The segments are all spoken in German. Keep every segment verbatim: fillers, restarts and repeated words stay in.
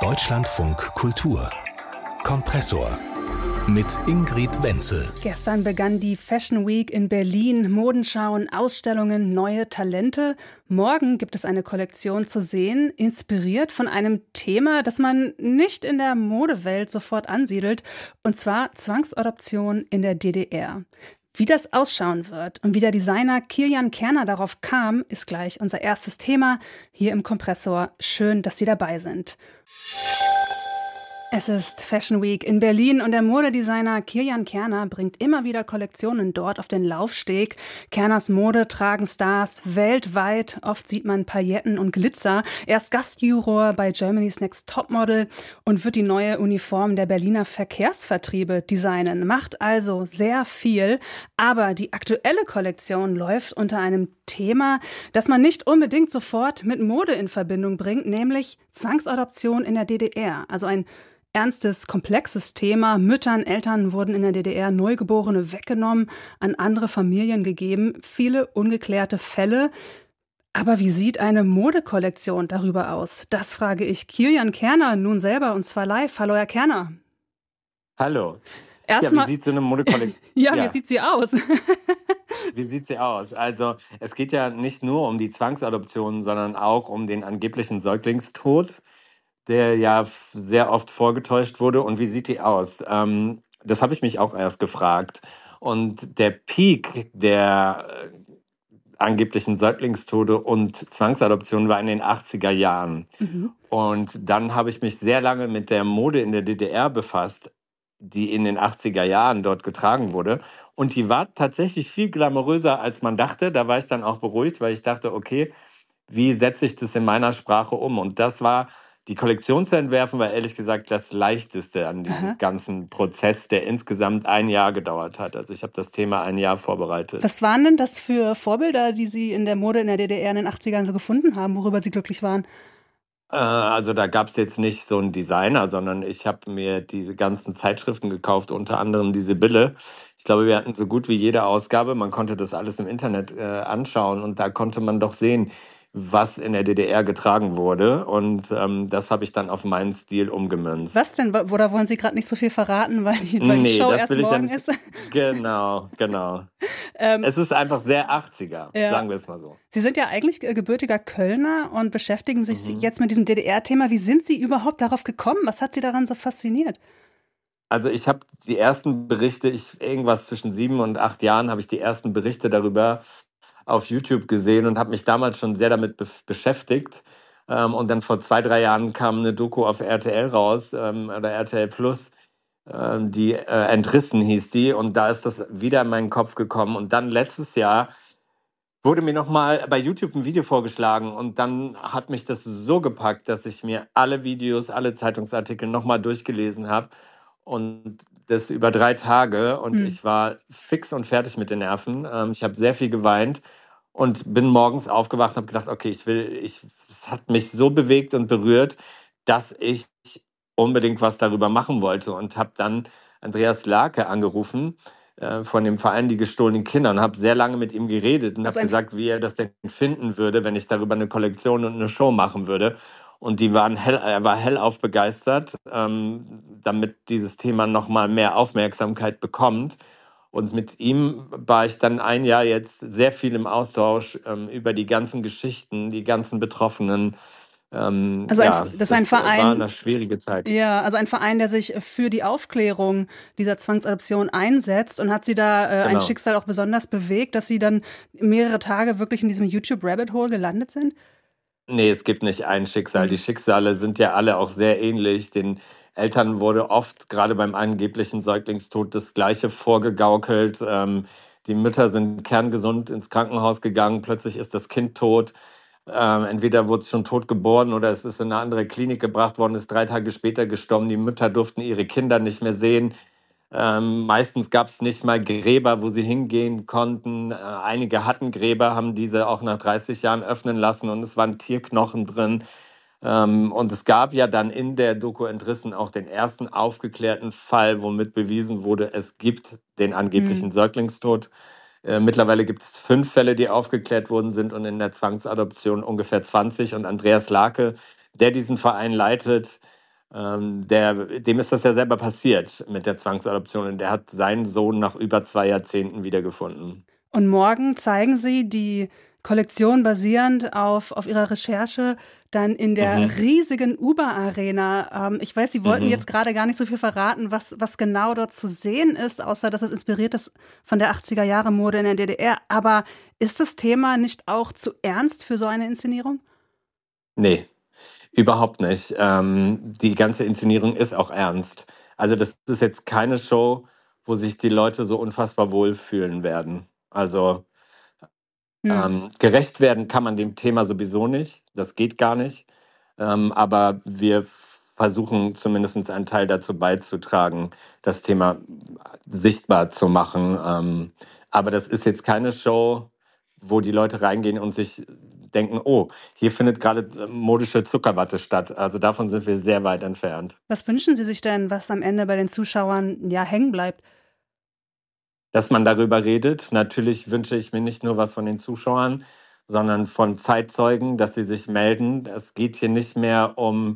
Deutschlandfunk Kultur Kompressor mit Ingrid Wenzel. Gestern begann die Fashion Week in Berlin. Modenschauen, Ausstellungen, neue Talente. Morgen gibt es eine Kollektion zu sehen, inspiriert von einem Thema, das man nicht in der Modewelt sofort ansiedelt, und zwar Zwangsadoption in der D D R. Wie das ausschauen wird und wie der Designer Kilian Kerner darauf kam, ist gleich unser erstes Thema hier im Kompressor. Schön, dass Sie dabei sind. Es ist Fashion Week in Berlin und der Modedesigner Kilian Kerner bringt immer wieder Kollektionen dort auf den Laufsteg. Kerners Mode tragen Stars weltweit. Oft sieht man Pailletten und Glitzer. Er ist Gastjuror bei Germany's Next Topmodel und wird die neue Uniform der Berliner Verkehrsvertriebe designen. Macht also sehr viel. Aber die aktuelle Kollektion läuft unter einem Thema, das man nicht unbedingt sofort mit Mode in Verbindung bringt, nämlich Zwangsadoption in der D D R. Also ein ernstes, komplexes Thema. Müttern, Eltern wurden in der D D R Neugeborene weggenommen, an andere Familien gegeben. Viele ungeklärte Fälle. Aber wie sieht eine Modekollektion darüber aus? Das frage ich Kilian Kerner nun selber, und zwar live. Hallo, Herr Kerner. Hallo. Erstmal, ja, wie sieht so eine Modekollektion ja, ja, wie sieht sie aus? Wie sieht sie aus? Also es geht ja nicht nur um die Zwangsadoption, sondern auch um den angeblichen Säuglingstod, der ja sehr oft vorgetäuscht wurde. Und wie sieht die aus? Ähm, das habe ich mich auch erst gefragt. Und der Peak der äh, angeblichen Säuglingstode und Zwangsadoption war in den achtziger Jahren. Mhm. Und dann habe ich mich sehr lange mit der Mode in der D D R befasst, die in den achtziger Jahren dort getragen wurde. Und die war tatsächlich viel glamouröser, als man dachte. Da war ich dann auch beruhigt, weil ich dachte, okay, wie setze ich das in meiner Sprache um? Und das war, die Kollektion zu entwerfen, war ehrlich gesagt das Leichteste an diesem Aha. ganzen Prozess, der insgesamt ein Jahr gedauert hat. Also ich habe das Thema ein Jahr vorbereitet. Was waren denn das für Vorbilder, die Sie in der Mode in der D D R in den achtzigern so gefunden haben, worüber Sie glücklich waren? Also da gab es jetzt nicht so einen Designer, sondern ich habe mir diese ganzen Zeitschriften gekauft, unter anderem die Sibylle. Ich glaube, wir hatten so gut wie jede Ausgabe. Man konnte das alles im Internet äh, anschauen und da konnte man doch sehen, was in der D D R getragen wurde. Und ähm, das habe ich dann auf meinen Stil umgemünzt. Was denn? Oder wollen Sie gerade nicht so viel verraten, weil die, weil nee, die Show das erst will ich morgen ja nicht. ist? Genau, genau. ähm, es ist einfach sehr achtziger, ja. Sagen wir es mal so. Sie sind ja eigentlich gebürtiger Kölner und beschäftigen sich mhm. jetzt mit diesem D D R-Thema. Wie sind Sie überhaupt darauf gekommen? Was hat Sie daran so fasziniert? Also ich habe die ersten Berichte, ich irgendwas zwischen sieben und acht Jahren habe ich die ersten Berichte darüber auf YouTube gesehen und habe mich damals schon sehr damit be- beschäftigt. Ähm, und dann vor zwei, drei Jahren kam eine Doku auf R T L raus, ähm, oder R T L Plus, ähm, die äh, Entrissen hieß die. Und da ist das wieder in meinen Kopf gekommen. Und dann letztes Jahr wurde mir nochmal bei YouTube ein Video vorgeschlagen. Und dann hat mich das so gepackt, dass ich mir alle Videos, alle Zeitungsartikel nochmal durchgelesen habe. Und das über drei Tage und mhm. ich war fix und fertig mit den Nerven. Ähm, ich habe sehr viel geweint und bin morgens aufgewacht und habe gedacht, okay, ich will, ich, es hat mich so bewegt und berührt, dass ich unbedingt was darüber machen wollte und habe dann Andreas Lake angerufen äh, von dem Verein Die gestohlenen Kinder und habe sehr lange mit ihm geredet und also habe gesagt, wie er das denn finden würde, wenn ich darüber eine Kollektion und eine Show machen würde. Und die waren hell, er war hellauf begeistert, ähm, damit dieses Thema nochmal mehr Aufmerksamkeit bekommt. Und mit ihm war ich dann ein Jahr jetzt sehr viel im Austausch ähm, über die ganzen Geschichten, die ganzen Betroffenen. Ähm, also ein, ja, das ist ein Verein, war eine schwierige Zeit. Ja, also ein Verein, der sich für die Aufklärung dieser Zwangsadoption einsetzt. Und hat Sie da äh, genau. ein Schicksal auch besonders bewegt, dass Sie dann mehrere Tage wirklich in diesem YouTube-Rabbit-Hole gelandet sind? Nee, es gibt nicht ein Schicksal. Die Schicksale sind ja alle auch sehr ähnlich. Den Eltern wurde oft, gerade beim angeblichen Säuglingstod, das Gleiche vorgegaukelt. Ähm, die Mütter sind kerngesund ins Krankenhaus gegangen, plötzlich ist das Kind tot. Ähm, entweder wurde es schon tot geboren oder es ist in eine andere Klinik gebracht worden, ist drei Tage später gestorben. Die Mütter durften ihre Kinder nicht mehr sehen. Ähm, meistens gab es nicht mal Gräber, wo sie hingehen konnten. Äh, einige hatten Gräber, haben diese auch nach dreißig Jahren öffnen lassen und es waren Tierknochen drin. Ähm, und es gab ja dann in der Doku Entrissen auch den ersten aufgeklärten Fall, womit bewiesen wurde, es gibt den angeblichen mhm. Säuglingstod. Äh, mittlerweile gibt es fünf Fälle, die aufgeklärt worden sind und in der Zwangsadoption ungefähr zwanzig. Und Andreas Lake, der diesen Verein leitet, Ähm, der, dem ist das ja selber passiert mit der Zwangsadoption und der hat seinen Sohn nach über zwei Jahrzehnten wiedergefunden. Und morgen zeigen Sie die Kollektion basierend auf, auf Ihrer Recherche dann in der Mhm. riesigen Uber-Arena. Ähm, ich weiß, Sie wollten Mhm. jetzt gerade gar nicht so viel verraten, was, was genau dort zu sehen ist, außer dass es inspiriert ist von der achtziger-Jahre-Mode in der D D R. Aber ist das Thema nicht auch zu ernst für so eine Inszenierung? Nee, überhaupt nicht. Ähm, die ganze Inszenierung ist auch ernst. Also das ist jetzt keine Show, wo sich die Leute so unfassbar wohlfühlen werden. Also Hm. ähm, gerecht werden kann man dem Thema sowieso nicht. Das geht gar nicht. Ähm, aber wir versuchen zumindest einen Teil dazu beizutragen, das Thema sichtbar zu machen. Ähm, aber das ist jetzt keine Show, wo die Leute reingehen und sich denken, oh, hier findet gerade äh, modische Zuckerwatte statt. Also davon sind wir sehr weit entfernt. Was wünschen Sie sich denn, was am Ende bei den Zuschauern ja hängen bleibt? Dass man darüber redet. Natürlich wünsche ich mir nicht nur was von den Zuschauern, sondern von Zeitzeugen, dass sie sich melden. Es geht hier nicht mehr um,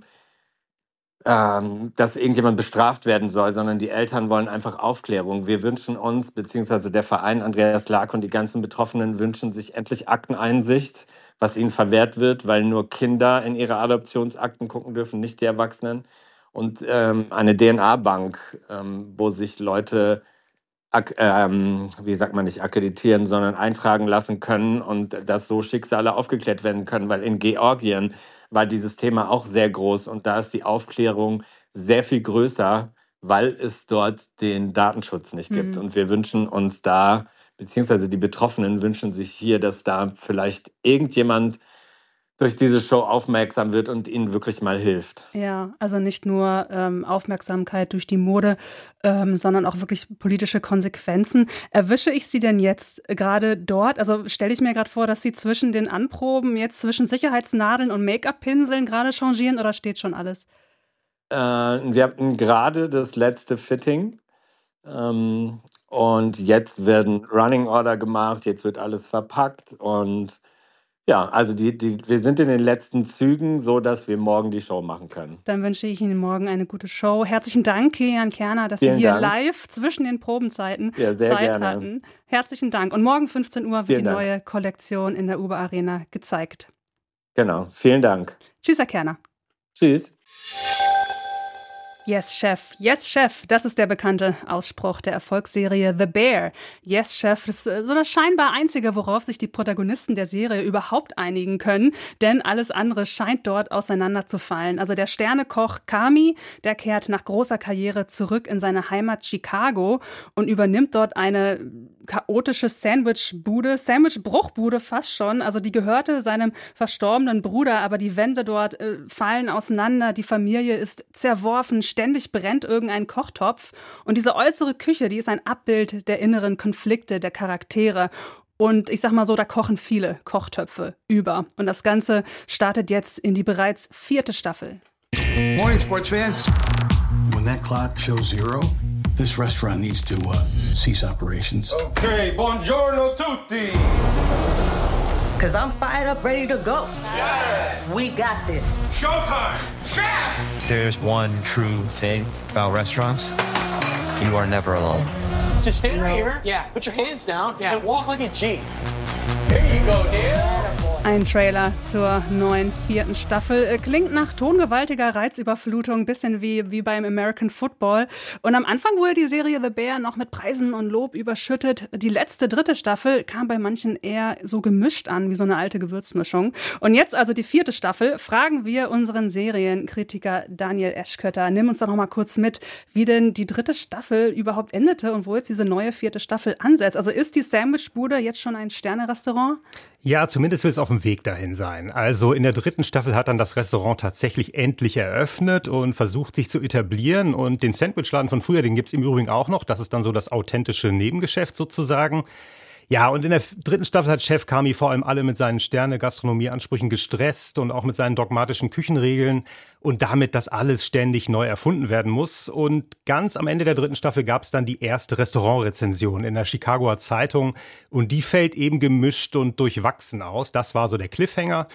ähm, dass irgendjemand bestraft werden soll, sondern die Eltern wollen einfach Aufklärung. Wir wünschen uns, beziehungsweise der Verein Andreas Laak und die ganzen Betroffenen wünschen sich endlich Akteneinsicht, was ihnen verwehrt wird, weil nur Kinder in ihre Adoptionsakten gucken dürfen, nicht die Erwachsenen. Und ähm, eine D N A-Bank, ähm, wo sich Leute ak ähm, wie sagt man, nicht akkreditieren, sondern eintragen lassen können und dass so Schicksale aufgeklärt werden können, weil in Georgien war dieses Thema auch sehr groß und da ist die Aufklärung sehr viel größer, weil es dort den Datenschutz nicht gibt. Hm. Und wir wünschen uns da, beziehungsweise die Betroffenen wünschen sich hier, dass da vielleicht irgendjemand durch diese Show aufmerksam wird und ihnen wirklich mal hilft. Ja, also nicht nur ähm, Aufmerksamkeit durch die Mode, ähm, sondern auch wirklich politische Konsequenzen. Erwische ich Sie denn jetzt gerade dort? Also stelle ich mir gerade vor, dass Sie zwischen den Anproben jetzt zwischen Sicherheitsnadeln und Make-up-Pinseln gerade changieren oder steht schon alles? Äh, wir hatten gerade das letzte Fitting ähm, und jetzt werden Running Order gemacht, jetzt wird alles verpackt und ja, also die, die, wir sind in den letzten Zügen, so dass wir morgen die Show machen können. Dann wünsche ich Ihnen morgen eine gute Show. Herzlichen Dank, Kilian Kerner, dass Vielen Sie hier Dank. live zwischen den Probenzeiten Ja, sehr Zeit gerne. hatten. Herzlichen Dank. Und morgen fünfzehn Uhr wird Vielen die Dank. neue Kollektion in der Uber Arena gezeigt. Genau, vielen Dank. Tschüss, Herr Kerner. Tschüss. Yes, Chef. Yes, Chef. Das ist der bekannte Ausspruch der Erfolgsserie The Bear. Yes, Chef. Das ist so das scheinbar Einzige, worauf sich die Protagonisten der Serie überhaupt einigen können. Denn alles andere scheint dort auseinanderzufallen. Also der Sternekoch Kami, der kehrt nach großer Karriere zurück in seine Heimat Chicago und übernimmt dort eine chaotische Sandwichbude, Sandwichbruchbude fast schon. Also die gehörte seinem verstorbenen Bruder, aber die Wände dort äh, fallen auseinander. Die Familie ist zerworfen. Ständig brennt irgendein Kochtopf. Und diese äußere Küche, die ist ein Abbild der inneren Konflikte der Charaktere. Und ich sag mal so, da kochen viele Kochtöpfe über. Und das Ganze startet jetzt in die bereits vierte Staffel. Morning, sports fans. When that clock shows zero, this restaurant needs to uh, cease operations. Okay, buongiorno tutti. Cause I'm fired up, ready to go. Chef! We got this. Showtime! Chef! There's one true thing about restaurants. You are never alone. Just stand right here. Yeah. Put your hands down and walk like a G. There you go, Neil. Ein Trailer zur neuen vierten Staffel. Klingt nach tongewaltiger Reizüberflutung, bisschen wie, wie beim American Football. Und am Anfang wurde die Serie The Bear noch mit Preisen und Lob überschüttet. Die letzte, dritte Staffel kam bei manchen eher so gemischt an, wie so eine alte Gewürzmischung. Und jetzt also die vierte Staffel, fragen wir unseren Serienkritiker Daniel Eschkötter. Nimm uns doch noch mal kurz mit, wie denn die dritte Staffel überhaupt endete und wo jetzt diese neue vierte Staffel ansetzt. Also ist die Sandwichbude jetzt schon ein Sterne-Restaurant? Ja, zumindest will es auf dem Weg dahin sein. Also in der dritten Staffel hat dann das Restaurant tatsächlich endlich eröffnet und versucht, sich zu etablieren. Und den Sandwichladen von früher, den gibt's im Übrigen auch noch. Das ist dann so das authentische Nebengeschäft sozusagen. Ja, und in der dritten Staffel hat Chef Kami vor allem alle mit seinen Sterne-Gastronomie-Ansprüchen gestresst und auch mit seinen dogmatischen Küchenregeln und damit, dass alles ständig neu erfunden werden muss. Und ganz am Ende der dritten Staffel gab es dann die erste Restaurantrezension in der Chicagoer Zeitung und die fällt eben gemischt und durchwachsen aus. Das war so der Cliffhanger.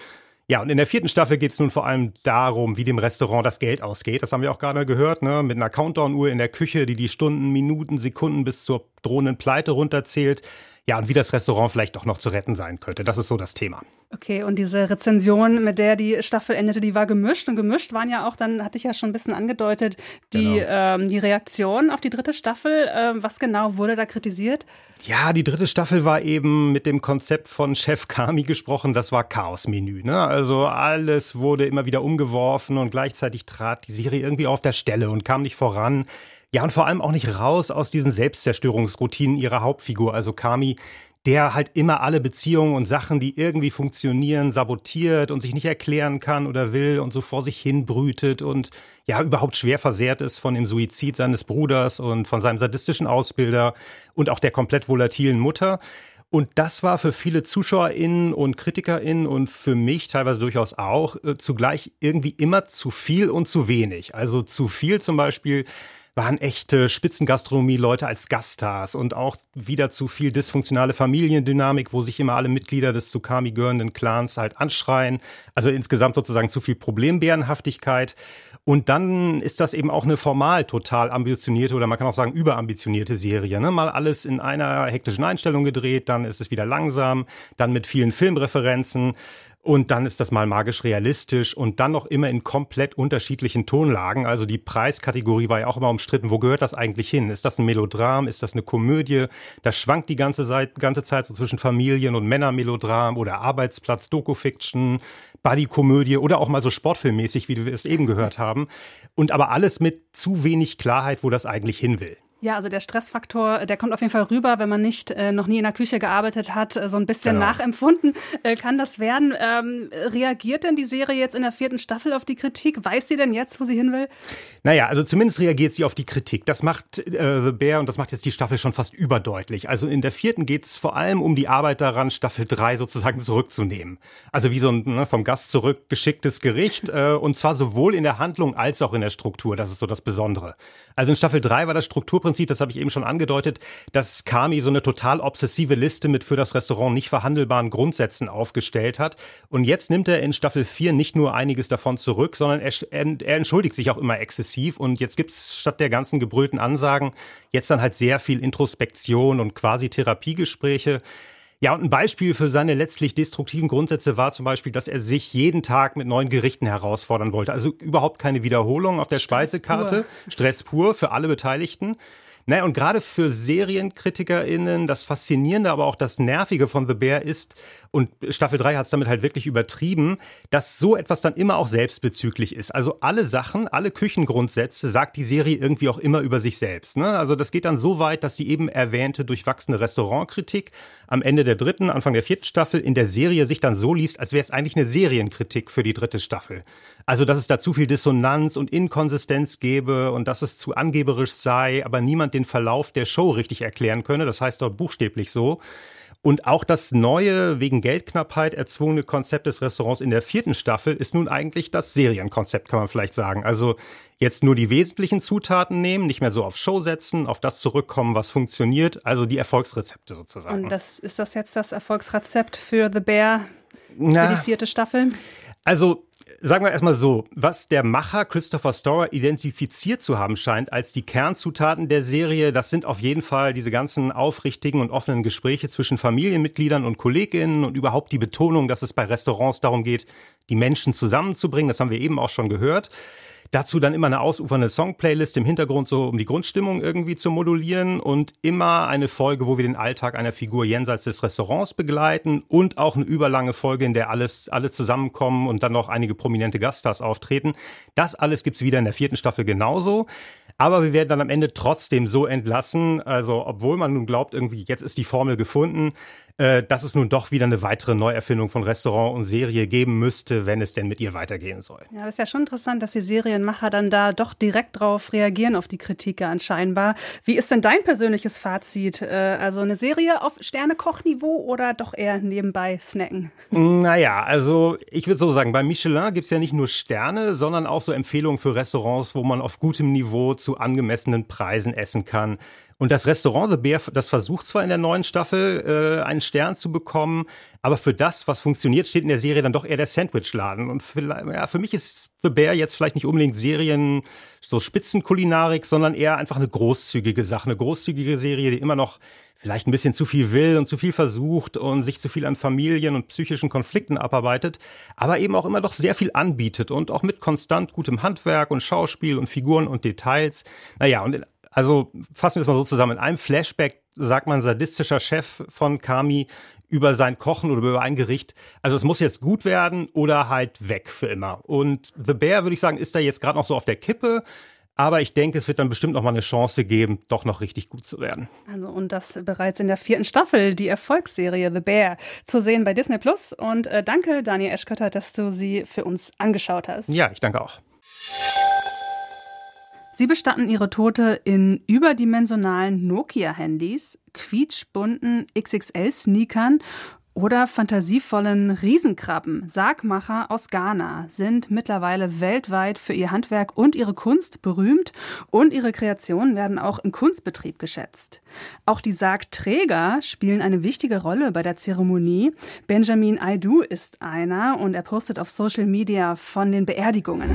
Ja, und in der vierten Staffel geht es nun vor allem darum, wie dem Restaurant das Geld ausgeht. Das haben wir auch gerade gehört, ne? Mit einer Countdown-Uhr in der Küche, die die Stunden, Minuten, Sekunden bis zur drohenden Pleite runterzählt. Ja, und wie das Restaurant vielleicht doch noch zu retten sein könnte. Das ist so das Thema. Okay, und diese Rezension, mit der die Staffel endete, die war gemischt. Und gemischt waren ja auch, dann hatte ich ja schon ein bisschen angedeutet, die, genau. ähm, die Reaktion auf die dritte Staffel. Ähm, was genau wurde da kritisiert? Ja, die dritte Staffel war eben mit dem Konzept von Chef Kami gesprochen, das war Chaos-Menü, ne? Also alles wurde immer wieder umgeworfen und gleichzeitig trat die Serie irgendwie auf der Stelle und kam nicht voran. Ja, und vor allem auch nicht raus aus diesen Selbstzerstörungsroutinen ihrer Hauptfigur, also Kami, der halt immer alle Beziehungen und Sachen, die irgendwie funktionieren, sabotiert und sich nicht erklären kann oder will und so vor sich hin brütet und ja überhaupt schwer versehrt ist von dem Suizid seines Bruders und von seinem sadistischen Ausbilder und auch der komplett volatilen Mutter. Und das war für viele ZuschauerInnen und KritikerInnen und für mich teilweise durchaus auch äh, zugleich irgendwie immer zu viel und zu wenig. Also zu viel zum Beispiel waren echte Spitzengastronomie-Leute als Gaststars und auch wieder zu viel dysfunktionale Familiendynamik, wo sich immer alle Mitglieder des zu Kami gehörenden Clans halt anschreien. Also insgesamt sozusagen zu viel Problembärenhaftigkeit. Und dann ist das eben auch eine formal total ambitionierte oder man kann auch sagen überambitionierte Serie. Ne? Mal alles in einer hektischen Einstellung gedreht, dann ist es wieder langsam, dann mit vielen Filmreferenzen. Und dann ist das mal magisch realistisch und dann noch immer in komplett unterschiedlichen Tonlagen. Also die Preiskategorie war ja auch immer umstritten. Wo gehört das eigentlich hin? Ist das ein Melodram? Ist das eine Komödie? Das schwankt die ganze Zeit, ganze Zeit so zwischen Familien- und Männermelodram oder Arbeitsplatz, Doku-Fiction, Buddy-Komödie oder auch mal so sportfilmmäßig, wie wir es eben gehört haben. Und aber alles mit zu wenig Klarheit, wo das eigentlich hin will. Ja, also der Stressfaktor, der kommt auf jeden Fall rüber, wenn man nicht äh, noch nie in der Küche gearbeitet hat, so ein bisschen genau. nachempfunden äh, kann das werden. Ähm, reagiert denn die Serie jetzt in der vierten Staffel auf die Kritik? Weiß sie denn jetzt, wo sie hin will? Naja, also zumindest reagiert sie auf die Kritik. Das macht äh, The Bear und das macht jetzt die Staffel schon fast überdeutlich. Also in der vierten geht es vor allem um die Arbeit daran, Staffel drei sozusagen zurückzunehmen. Also wie so ein ne, vom Gast zurückgeschicktes Gericht äh, und zwar sowohl in der Handlung als auch in der Struktur. Das ist so das Besondere. Also in Staffel drei war das Strukturprinzip, das habe ich eben schon angedeutet, dass Kami so eine total obsessive Liste mit für das Restaurant nicht verhandelbaren Grundsätzen aufgestellt hat. Und jetzt nimmt er in Staffel vier nicht nur einiges davon zurück, sondern er, er entschuldigt sich auch immer exzessiv. Und jetzt gibt's statt der ganzen gebrüllten Ansagen jetzt dann halt sehr viel Introspektion und quasi Therapiegespräche. Ja, und ein Beispiel für seine letztlich destruktiven Grundsätze war zum Beispiel, dass er sich jeden Tag mit neuen Gerichten herausfordern wollte. Also überhaupt keine Wiederholung auf der Stress Speisekarte. Pur. Stress pur für alle Beteiligten. Naja, und gerade für SerienkritikerInnen, das Faszinierende, aber auch das Nervige von The Bear ist, und Staffel drei hat es damit halt wirklich übertrieben, dass so etwas dann immer auch selbstbezüglich ist. Also alle Sachen, alle Küchengrundsätze sagt die Serie irgendwie auch immer über sich selbst. Ne? Also das geht dann so weit, dass die eben erwähnte durchwachsene Restaurantkritik am Ende der dritten, Anfang der vierten Staffel in der Serie sich dann so liest, als wäre es eigentlich eine Serienkritik für die dritte Staffel. Also dass es da zu viel Dissonanz und Inkonsistenz gäbe und dass es zu angeberisch sei, aber niemand den Verlauf der Show richtig erklären könne. Das heißt dort buchstäblich so. Und auch das neue, wegen Geldknappheit erzwungene Konzept des Restaurants in der vierten Staffel ist nun eigentlich das Serienkonzept, kann man vielleicht sagen. Also jetzt nur die wesentlichen Zutaten nehmen, nicht mehr so auf Show setzen, auf das zurückkommen, was funktioniert, also die Erfolgsrezepte sozusagen. Und das, ist das jetzt das Erfolgsrezept für The Bear, für Na, die vierte Staffel? Also sagen wir erstmal so, was der Macher Christopher Storer identifiziert zu haben scheint als die Kernzutaten der Serie, das sind auf jeden Fall diese ganzen aufrichtigen und offenen Gespräche zwischen Familienmitgliedern und KollegInnen und überhaupt die Betonung, dass es bei Restaurants darum geht, die Menschen zusammenzubringen. Das haben wir eben auch schon gehört. Dazu dann immer eine ausufernde Song-Playlist im Hintergrund, so um die Grundstimmung irgendwie zu modulieren und immer eine Folge, wo wir den Alltag einer Figur jenseits des Restaurants begleiten und auch eine überlange Folge, in der alles alle zusammenkommen und dann noch einige prominente Gaststars auftreten. Das alles gibt's wieder in der vierten Staffel genauso. Aber wir werden dann am Ende trotzdem so entlassen, also obwohl man nun glaubt, irgendwie jetzt ist die Formel gefunden, äh, dass es nun doch wieder eine weitere Neuerfindung von Restaurant und Serie geben müsste, wenn es denn mit ihr weitergehen soll. Ja, ist ja schon interessant, dass die Serienmacher dann da doch direkt drauf reagieren, auf die Kritik anscheinend. Wie ist denn dein persönliches Fazit? Äh, also eine Serie auf Sternekochniveau oder doch eher nebenbei snacken? Naja, also ich würde so sagen, bei Michelin gibt's ja nicht nur Sterne, sondern auch so Empfehlungen für Restaurants, wo man auf gutem Niveau zu angemessenen Preisen essen kann. Und das Restaurant The Bear, das versucht zwar in der neuen Staffel äh, einen Stern zu bekommen. Aber für das, was funktioniert, steht in der Serie dann doch eher der Sandwichladen. Und für, ja, für mich ist The Bear jetzt vielleicht nicht unbedingt Serien, so Spitzenkulinarik, sondern eher einfach eine großzügige Sache, eine großzügige Serie, die immer noch vielleicht ein bisschen zu viel will und zu viel versucht und sich zu viel an Familien und psychischen Konflikten abarbeitet, aber eben auch immer doch sehr viel anbietet und auch mit konstant gutem Handwerk und Schauspiel und Figuren und Details. Naja, und in, also fassen wir es mal so zusammen. In einem Flashback sagt man sadistischer Chef von Kami über sein Kochen oder über ein Gericht. Also es muss jetzt gut werden oder halt weg für immer. Und The Bear, würde ich sagen, ist da jetzt gerade noch so auf der Kippe. Aber ich denke, es wird dann bestimmt noch mal eine Chance geben, doch noch richtig gut zu werden. Also und das bereits in der vierten Staffel, die Erfolgsserie The Bear, zu sehen bei Disney Plus. Und äh, danke, Daniel Eschkötter, dass du sie für uns angeschaut hast. Ja, ich danke auch. Sie bestatten ihre Tote in überdimensionalen Nokia-Handys, quietschbunten X X L-Sneakern oder fantasievollen Riesenkrabben. Sargmacher aus Ghana sind mittlerweile weltweit für ihr Handwerk und ihre Kunst berühmt und ihre Kreationen werden auch im Kunstbetrieb geschätzt. Auch die Sargträger spielen eine wichtige Rolle bei der Zeremonie. Benjamin Aidu ist einer und er postet auf Social Media von den Beerdigungen.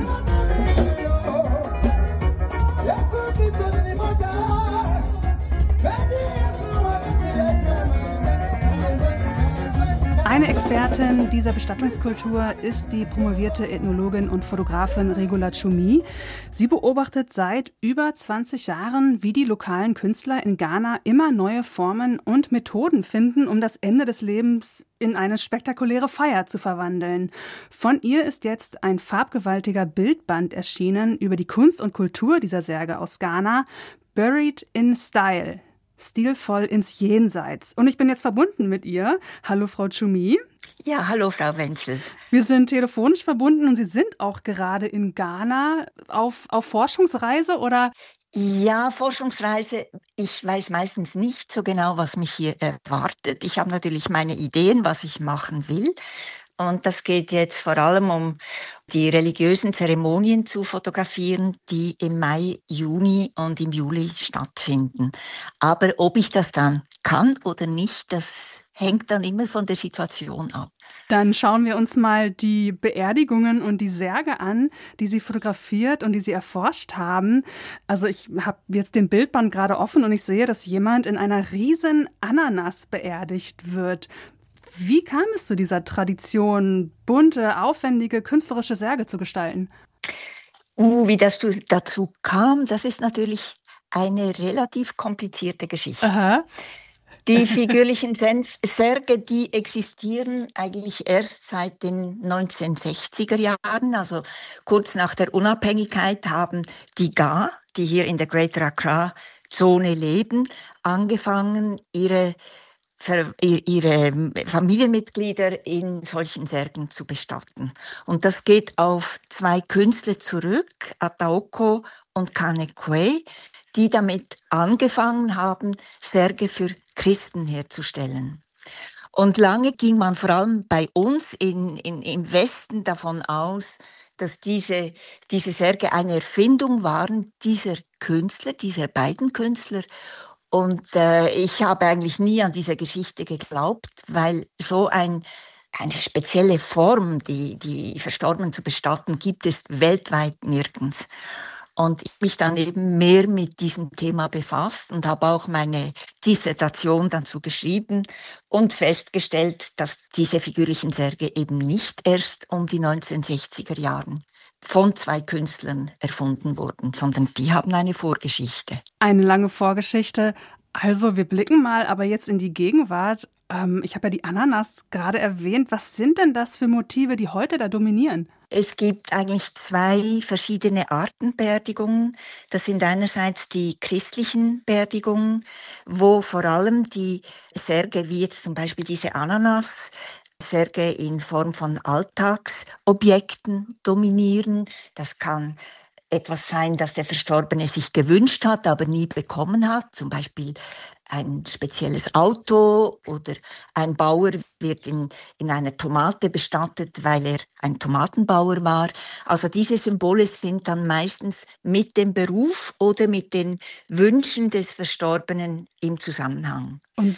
Eine Expertin dieser Bestattungskultur ist die promovierte Ethnologin und Fotografin Regula Tchoumi. Sie beobachtet seit über zwanzig Jahren, wie die lokalen Künstler in Ghana immer neue Formen und Methoden finden, um das Ende des Lebens in eine spektakuläre Feier zu verwandeln. Von ihr ist jetzt ein farbgewaltiger Bildband erschienen über die Kunst und Kultur dieser Särge aus Ghana, Buried in Style. Stilvoll ins Jenseits. Und ich bin jetzt verbunden mit ihr. Hallo, Frau Tchoumi. Ja, hallo, Frau Wenzel. Wir sind telefonisch verbunden und Sie sind auch gerade in Ghana auf, auf Forschungsreise, oder? Ja, Forschungsreise. Ich weiß meistens nicht so genau, was mich hier erwartet. Ich habe natürlich meine Ideen, was ich machen will. Und das geht jetzt vor allem um die religiösen Zeremonien zu fotografieren, die im Mai, Juni und im Juli stattfinden. Aber ob ich das dann kann oder nicht, das hängt dann immer von der Situation ab. Dann schauen wir uns mal die Beerdigungen und die Särge an, die Sie fotografiert und die Sie erforscht haben. Also ich habe jetzt den Bildband gerade offen und ich sehe, dass jemand in einer riesen Ananas beerdigt wird. Wie kam es zu dieser Tradition, bunte, aufwendige, künstlerische Särge zu gestalten? Uh, wie das dazu kam, das ist natürlich eine relativ komplizierte Geschichte. Aha. Die figürlichen Särge, die existieren eigentlich erst seit den neunzehnhundertsechziger Jahren, also kurz nach der Unabhängigkeit haben die Ga, die hier in der Greater Accra Zone leben, angefangen, ihre ihre Familienmitglieder in solchen Särgen zu bestatten. Und das geht auf zwei Künstler zurück, Ataoko und Kanekwe, die damit angefangen haben, Särge für Christen herzustellen. Und lange ging man vor allem bei uns in, in, im Westen davon aus, dass diese, diese Särge eine Erfindung waren dieser Künstler, dieser beiden Künstler. Und äh, ich habe eigentlich nie an diese Geschichte geglaubt, weil so ein, eine spezielle Form, die, die Verstorbenen zu bestatten, gibt es weltweit nirgends. Und ich mich dann eben mehr mit diesem Thema befasst und habe auch meine Dissertation dazu geschrieben und festgestellt, dass diese figürlichen Särge eben nicht erst um die neunzehnhundertsechziger Jahren von zwei Künstlern erfunden wurden, sondern die haben eine Vorgeschichte. Eine lange Vorgeschichte. Also wir blicken mal aber jetzt in die Gegenwart. Ähm, ich habe ja die Ananas gerade erwähnt. Was sind denn das für Motive, die heute da dominieren? Es gibt eigentlich zwei verschiedene Arten Beerdigungen. Das sind einerseits die christlichen Beerdigungen, wo vor allem die Särge, wie jetzt zum Beispiel diese Ananas, Särge in Form von Alltagsobjekten dominieren. Das kann etwas sein, das der Verstorbene sich gewünscht hat, aber nie bekommen hat. Zum Beispiel ein spezielles Auto oder ein Bauer wird in, in einer Tomate bestattet, weil er ein Tomatenbauer war. Also diese Symbole sind dann meistens mit dem Beruf oder mit den Wünschen des Verstorbenen im Zusammenhang. Und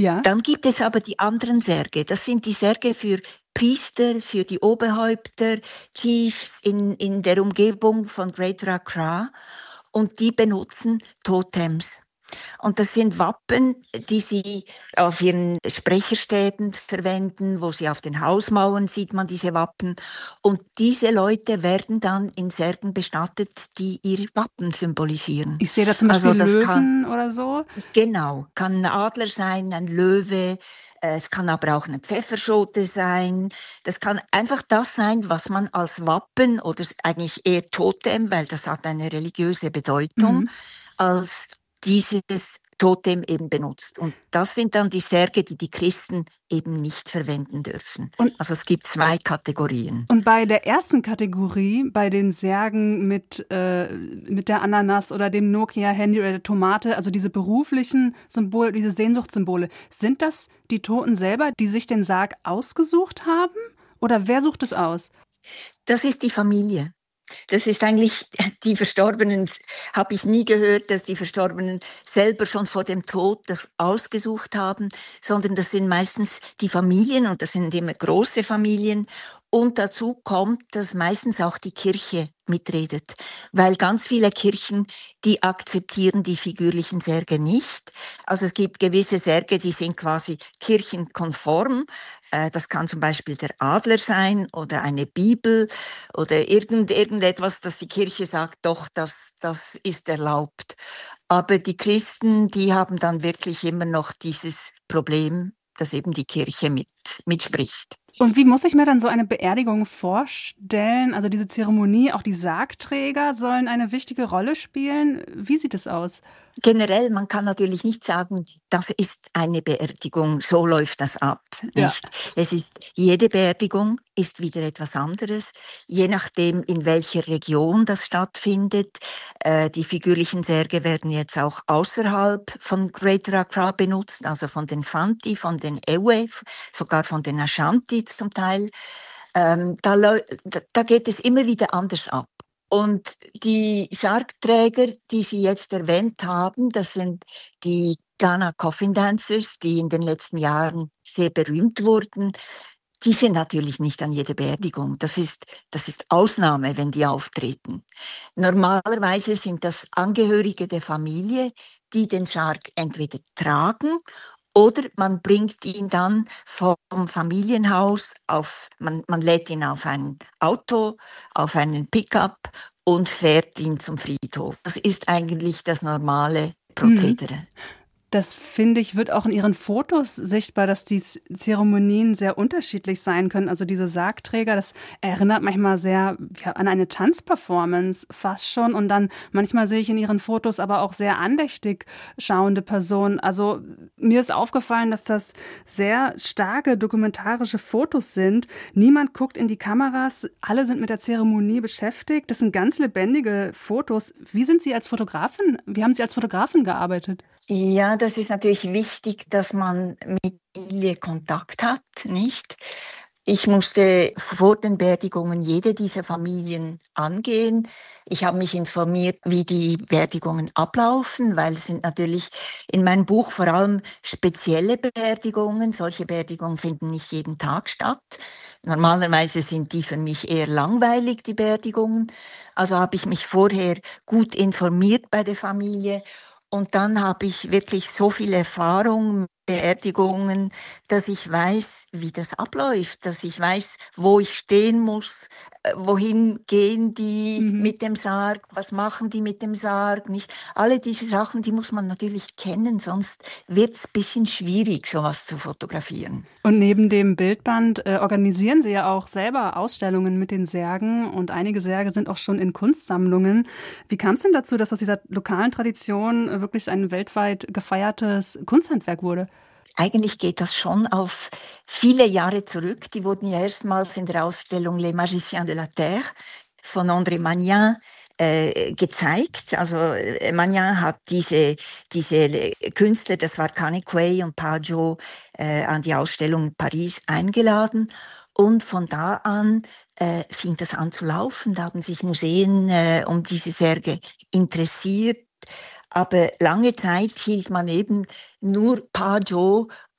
Ja. Dann gibt es aber die anderen Särge. Das sind die Särge für Priester, für die Oberhäupter, Chiefs in, in der Umgebung von Greater Accra. Und die benutzen Totems. Und das sind Wappen, die sie auf ihren Sprecherstäben verwenden, wo sie auf den Hausmauern sieht man diese Wappen. Und diese Leute werden dann in Särgen bestattet, die ihr Wappen symbolisieren. Ich sehe da zum Beispiel also Löwen kann, oder so. Genau, kann ein Adler sein, ein Löwe. Es kann aber auch eine Pfefferschote sein. Das kann einfach das sein, was man als Wappen oder eigentlich eher Totem, weil das hat eine religiöse Bedeutung, mhm. als dieses Totem eben benutzt. Und das sind dann die Särge, die die Christen eben nicht verwenden dürfen. Und also es gibt zwei Kategorien. Und bei der ersten Kategorie, bei den Särgen mit, äh, mit der Ananas oder dem Nokia-Handy oder der Tomate, also diese beruflichen Symbole, diese Sehnsuchtssymbole, sind das die Toten selber, die sich den Sarg ausgesucht haben? Oder wer sucht es aus? Das ist die Familie. Das ist eigentlich, die Verstorbenen, habe ich nie gehört, dass die Verstorbenen selber schon vor dem Tod das ausgesucht haben, sondern das sind meistens die Familien und das sind immer große Familien. Und dazu kommt, dass meistens auch die Kirche mitredet, weil ganz viele Kirchen, die akzeptieren die figürlichen Särge nicht. Also es gibt gewisse Särge, die sind quasi kirchenkonform. Das kann zum Beispiel der Adler sein oder eine Bibel oder irgend, irgendetwas, das die Kirche sagt, doch, das, das ist erlaubt. Aber die Christen, die haben dann wirklich immer noch dieses Problem, dass eben die Kirche mit, mitspricht. Und wie muss ich mir dann so eine Beerdigung vorstellen? Also diese Zeremonie, auch die Sargträger sollen eine wichtige Rolle spielen. Wie sieht es aus? Generell, man kann natürlich nicht sagen, das ist eine Beerdigung, so läuft das ab. Nicht? Ja. Es ist, jede Beerdigung ist wieder etwas anderes, je nachdem, in welcher Region das stattfindet. Äh, die figürlichen Särge werden jetzt auch außerhalb von Greater Accra benutzt, also von den Fanti, von den Ewe, sogar von den Ashanti zum Teil. Ähm, da, da geht es immer wieder anders ab. Und die Sargträger, die Sie jetzt erwähnt haben, das sind die Ghana Coffin Dancers, die in den letzten Jahren sehr berühmt wurden. Die sind natürlich nicht an jeder Beerdigung. Das ist, das ist Ausnahme, wenn die auftreten. Normalerweise sind das Angehörige der Familie, die den Sarg entweder tragen oder man bringt ihn dann vom Familienhaus auf, man, man lädt ihn auf ein Auto, auf einen Pickup und fährt ihn zum Friedhof. Das ist eigentlich das normale Prozedere. Mhm. Das, finde ich, wird auch in Ihren Fotos sichtbar, dass die Zeremonien sehr unterschiedlich sein können. Also diese Sargträger, das erinnert manchmal sehr ja, an eine Tanzperformance fast schon. Und dann manchmal sehe ich in Ihren Fotos aber auch sehr andächtig schauende Personen. Also mir ist aufgefallen, dass das sehr starke dokumentarische Fotos sind. Niemand guckt in die Kameras, alle sind mit der Zeremonie beschäftigt. Das sind ganz lebendige Fotos. Wie sind Sie als Fotografin, wie haben Sie als Fotografin gearbeitet? Ja, das ist natürlich wichtig, dass man mit Familie Kontakt hat, nicht? Ich musste vor den Beerdigungen jede dieser Familien angehen. Ich habe mich informiert, wie die Beerdigungen ablaufen, weil es sind natürlich in meinem Buch vor allem spezielle Beerdigungen. Solche Beerdigungen finden nicht jeden Tag statt. Normalerweise sind die für mich eher langweilig, die Beerdigungen. Also habe ich mich vorher gut informiert bei der Familie. Und dann habe ich wirklich so viel Erfahrung mit Beerdigungen, dass ich weiß, wie das abläuft, dass ich weiß, wo ich stehen muss, wohin gehen die mhm. mit dem Sarg, was machen die mit dem Sarg, nicht? Alle diese Sachen, die muss man natürlich kennen, sonst wird es ein bisschen schwierig, sowas zu fotografieren. Und neben dem Bildband äh, organisieren Sie ja auch selber Ausstellungen mit den Särgen und einige Särge sind auch schon in Kunstsammlungen. Wie kam es denn dazu, dass aus dieser lokalen Tradition wirklich ein weltweit gefeiertes Kunsthandwerk wurde? Eigentlich geht das schon auf viele Jahre zurück. Die wurden ja erstmals in der Ausstellung Les Magiciens de la Terre von André Magnin äh, gezeigt. Also Magnin hat diese, diese Künstler, das war Kanikway und Pajo, äh, an die Ausstellung in Paris eingeladen. Und von da an äh, fing das an zu laufen. Da haben sich Museen äh, um diese Särge interessiert. Aber lange Zeit hielt man eben nur Pajo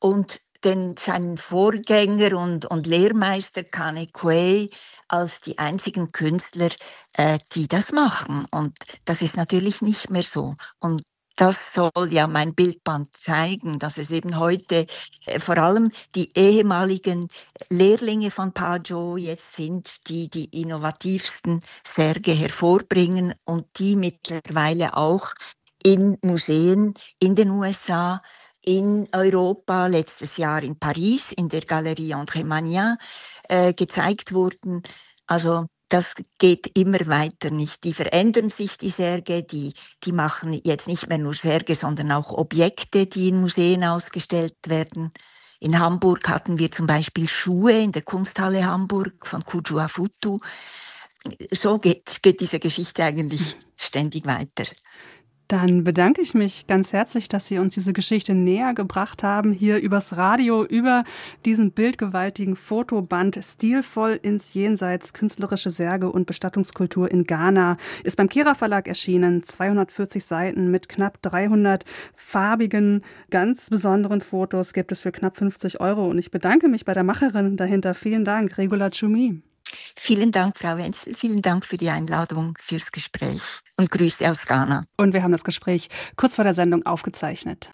und den, seinen Vorgänger und, und Lehrmeister Kane Quay als die einzigen Künstler, äh, die das machen. Und das ist natürlich nicht mehr so. Und das soll ja mein Bildband zeigen, dass es eben heute äh, vor allem die ehemaligen Lehrlinge von Pageau jetzt sind, die die innovativsten Särge hervorbringen und die mittlerweile auch in Museen in den U S A, in Europa, letztes Jahr in Paris, in der Galerie André Magnin, äh, gezeigt wurden. Also das geht immer weiter nicht. Die verändern sich, die Särge, die, die machen jetzt nicht mehr nur Särge, sondern auch Objekte, die in Museen ausgestellt werden. In Hamburg hatten wir zum Beispiel Schuhe in der Kunsthalle Hamburg von Kujua Futu. So geht, geht diese Geschichte eigentlich ständig weiter. Dann bedanke ich mich ganz herzlich, dass Sie uns diese Geschichte näher gebracht haben, hier übers Radio, über diesen bildgewaltigen Fotoband Stilvoll ins Jenseits, künstlerische Särge und Bestattungskultur in Ghana. Ist beim Kehrer Verlag erschienen, zweihundertvierzig Seiten mit knapp dreihundert farbigen, ganz besonderen Fotos gibt es für knapp fünfzig Euro. Und ich bedanke mich bei der Macherin dahinter. Vielen Dank, Regula Tschumi. Vielen Dank, Frau Wenzel. Vielen Dank für die Einladung, fürs Gespräch und Grüße aus Ghana. Und wir haben das Gespräch kurz vor der Sendung aufgezeichnet.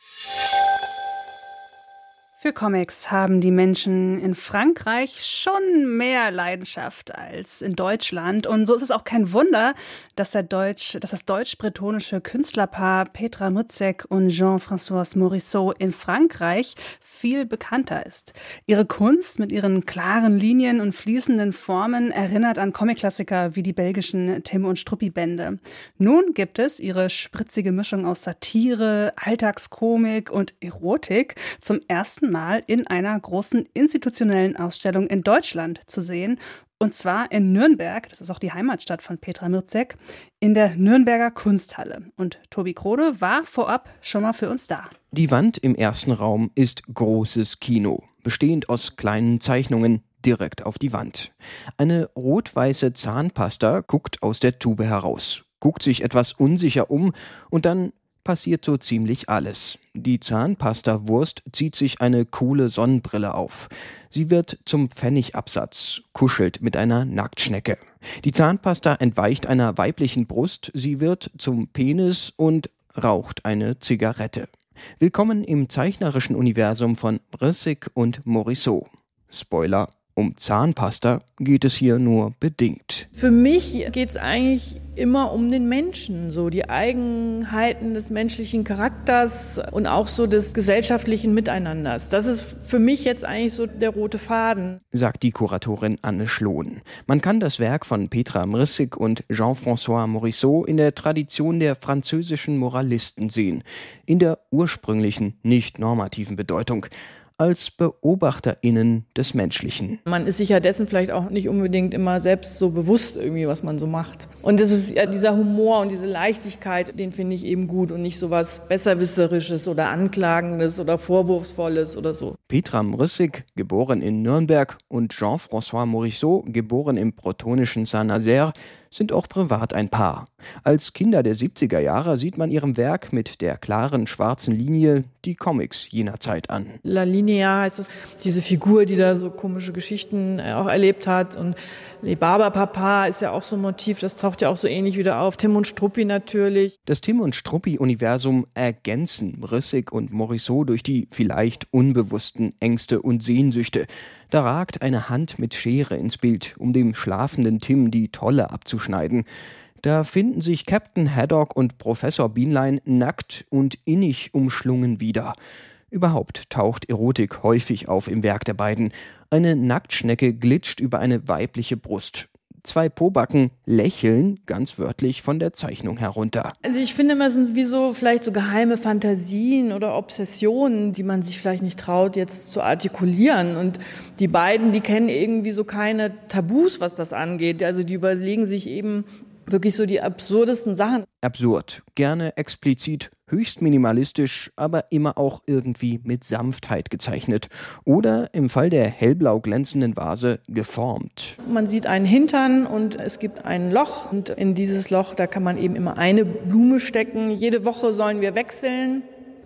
Für Comics haben die Menschen in Frankreich schon mehr Leidenschaft als in Deutschland. Und so ist es auch kein Wunder, dass, der Deutsch, dass das deutsch-bretonische Künstlerpaar Petra Mrzek und Jean-François Morisot in Frankreich viel bekannter ist. Ihre Kunst mit ihren klaren Linien und fließenden Formen erinnert an Comicklassiker wie die belgischen Tim und Struppi-Bände. Nun gibt es ihre spritzige Mischung aus Satire, Alltagskomik und Erotik zum ersten Mal in einer großen institutionellen Ausstellung in Deutschland zu sehen. Und zwar in Nürnberg, das ist auch die Heimatstadt von Petra Mrzek, in der Nürnberger Kunsthalle. Und Tobi Krode war vorab schon mal für uns da. Die Wand im ersten Raum ist großes Kino, bestehend aus kleinen Zeichnungen direkt auf die Wand. Eine rot-weiße Zahnpasta guckt aus der Tube heraus, guckt sich etwas unsicher um und dann passiert so ziemlich alles. Die Zahnpasta-Wurst zieht sich eine coole Sonnenbrille auf. Sie wird zum Pfennigabsatz, kuschelt mit einer Nacktschnecke. Die Zahnpasta entweicht einer weiblichen Brust, sie wird zum Penis und raucht eine Zigarette. Willkommen im zeichnerischen Universum von Mrzek und Morisot. Spoiler: Um Zahnpasta geht es hier nur bedingt. Für mich geht es eigentlich immer um den Menschen, so die Eigenheiten des menschlichen Charakters und auch so des gesellschaftlichen Miteinanders. Das ist für mich jetzt eigentlich so der rote Faden, sagt die Kuratorin Anne Schlohn. Man kann das Werk von Petra Mrzek und Jean-François Morisot in der Tradition der französischen Moralisten sehen, in der ursprünglichen, nicht normativen Bedeutung, als BeobachterInnen des Menschlichen. Man ist sich ja dessen vielleicht auch nicht unbedingt immer selbst so bewusst irgendwie, was man so macht. Und das ist ja dieser Humor und diese Leichtigkeit, den finde ich eben gut und nicht so was Besserwisserisches oder Anklagendes oder Vorwurfsvolles oder so. Petra Mrzek, geboren in Nürnberg, und Jean-François Morisot, geboren im bretonischen Saint-Nazaire, sind auch privat ein Paar. Als Kinder der siebziger Jahre sieht man ihrem Werk mit der klaren schwarzen Linie die Comics jener Zeit an. La Linea heißt das, diese Figur, die da so komische Geschichten auch erlebt hat. Und Le Barber Papa ist ja auch so ein Motiv, das taucht ja auch so ähnlich wieder auf. Tim und Struppi natürlich. Das Tim und Struppi-Universum ergänzen Mrzek und Morisot durch die vielleicht unbewussten Ängste und Sehnsüchte. Da ragt eine Hand mit Schere ins Bild, um dem schlafenden Tim die Tolle abzuschneiden. Da finden sich Captain Haddock und Professor Bienlein nackt und innig umschlungen wieder. Überhaupt taucht Erotik häufig auf im Werk der beiden. Eine Nacktschnecke glitscht über eine weibliche Brust. Zwei Pobacken lächeln, ganz wörtlich, von der Zeichnung herunter. Also ich finde immer, es sind wie so vielleicht so geheime Fantasien oder Obsessionen, die man sich vielleicht nicht traut, jetzt zu artikulieren. Und die beiden, die kennen irgendwie so keine Tabus, was das angeht. Also die überlegen sich eben wirklich so die absurdesten Sachen. Absurd, gerne explizit, höchst minimalistisch, aber immer auch irgendwie mit Sanftheit gezeichnet. Oder im Fall der hellblau glänzenden Vase geformt. Man sieht einen Hintern und es gibt ein Loch. Und in dieses Loch, da kann man eben immer eine Blume stecken. Jede Woche sollen wir wechseln.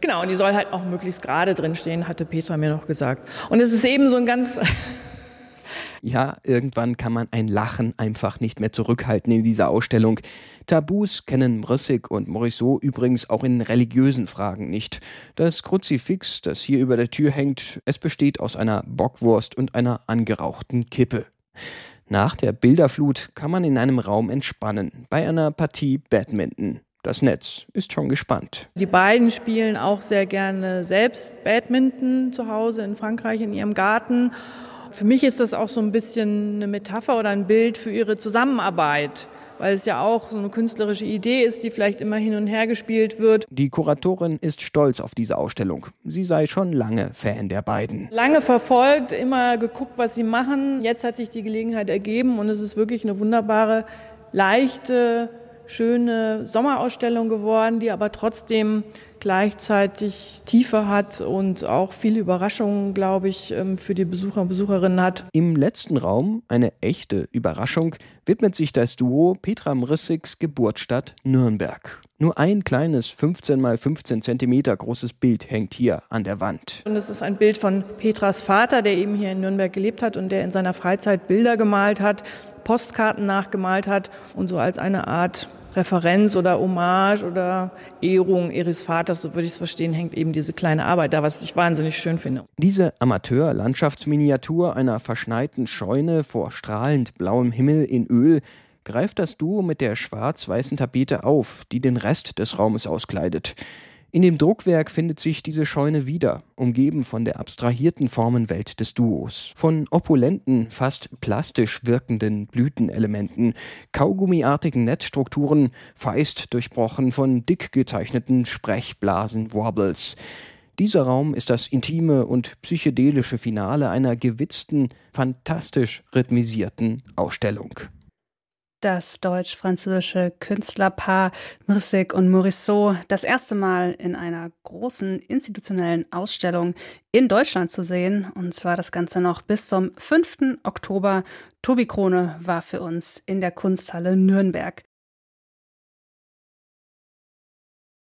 Genau, und die soll halt auch möglichst gerade drin stehen, hatte Petra mir noch gesagt. Und es ist eben so ein ganz... Ja, irgendwann kann man ein Lachen einfach nicht mehr zurückhalten in dieser Ausstellung. Tabus kennen Mrissig und Morisot übrigens auch in religiösen Fragen nicht. Das Kruzifix, das hier über der Tür hängt, es besteht aus einer Bockwurst und einer angerauchten Kippe. Nach der Bilderflut kann man in einem Raum entspannen, bei einer Partie Badminton. Das Netz ist schon gespannt. Die beiden spielen auch sehr gerne selbst Badminton zu Hause in Frankreich in ihrem Garten. Für mich ist das auch so ein bisschen eine Metapher oder ein Bild für ihre Zusammenarbeit, weil es ja auch so eine künstlerische Idee ist, die vielleicht immer hin und her gespielt wird. Die Kuratorin ist stolz auf diese Ausstellung. Sie sei schon lange Fan der beiden. Lange verfolgt, immer geguckt, was sie machen. Jetzt hat sich die Gelegenheit ergeben und es ist wirklich eine wunderbare, leichte, schöne Sommerausstellung geworden, die aber trotzdem gleichzeitig Tiefe hat und auch viele Überraschungen, glaube ich, für die Besucher und Besucherinnen hat. Im letzten Raum, eine echte Überraschung, widmet sich das Duo Petra Mrissigs Geburtsstadt Nürnberg. Nur ein kleines fünfzehn mal fünfzehn Zentimeter großes Bild hängt hier an der Wand. Und es ist ein Bild von Petras Vater, der eben hier in Nürnberg gelebt hat und der in seiner Freizeit Bilder gemalt hat, Postkarten nachgemalt hat und so als eine Art Referenz oder Hommage oder Ehrung ihres Vaters, so würde ich es verstehen, hängt eben diese kleine Arbeit da, was ich wahnsinnig schön finde. Diese Amateur-Landschaftsminiatur einer verschneiten Scheune vor strahlend blauem Himmel in Öl greift das Duo mit der schwarz-weißen Tapete auf, die den Rest des Raumes auskleidet. In dem Druckwerk findet sich diese Scheune wieder, umgeben von der abstrahierten Formenwelt des Duos. Von opulenten, fast plastisch wirkenden Blütenelementen, kaugummiartigen Netzstrukturen, feist durchbrochen von dick gezeichneten Sprechblasen-Wobbles. Dieser Raum ist das intime und psychedelische Finale einer gewitzten, fantastisch rhythmisierten Ausstellung. Das deutsch-französische Künstlerpaar Mrissig und Morisot das erste Mal in einer großen institutionellen Ausstellung in Deutschland zu sehen. Und zwar das Ganze noch bis zum fünften Oktober. Tobi Krone war für uns in der Kunsthalle Nürnberg.